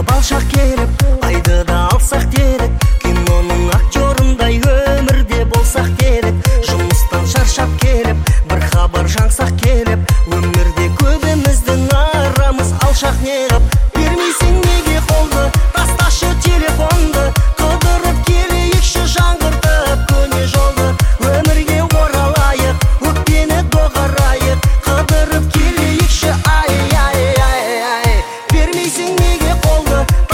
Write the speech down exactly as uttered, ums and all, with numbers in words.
балшақ келіп, айды да алсақ дедік. Киноның актерындай өмірде болсақ дедік. Жұмыстан шаршап келіп, бір хабар жаңсақ келіп, өмірде көбіміздің арамыз алшақ неғып. Бермейсің неге қолды, тасташы телефонды, қыдырып келейікші жаңғыртып көне жолды. Өмірге оралайық, өкпені доғарайық, қыдырып келейікші ай ай ай ай. Бермейсің неге қолды,